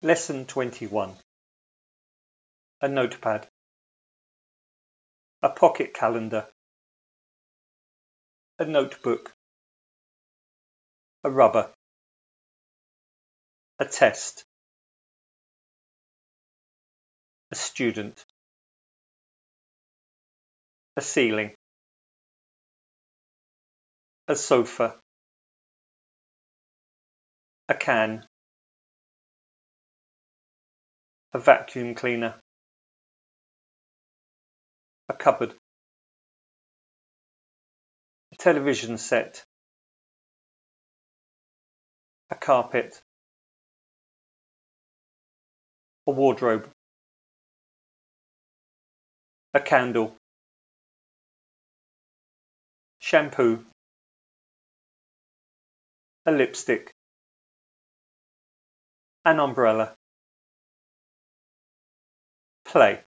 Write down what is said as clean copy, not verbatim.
Lesson 21. A notepad. A pocket calendar. A notebook. A rubber. A test. A student. A ceiling. A sofa. A can. A vacuum cleaner. A cupboard. A television set. A carpet. A wardrobe. A candle. Shampoo. A lipstick. An umbrella. Play.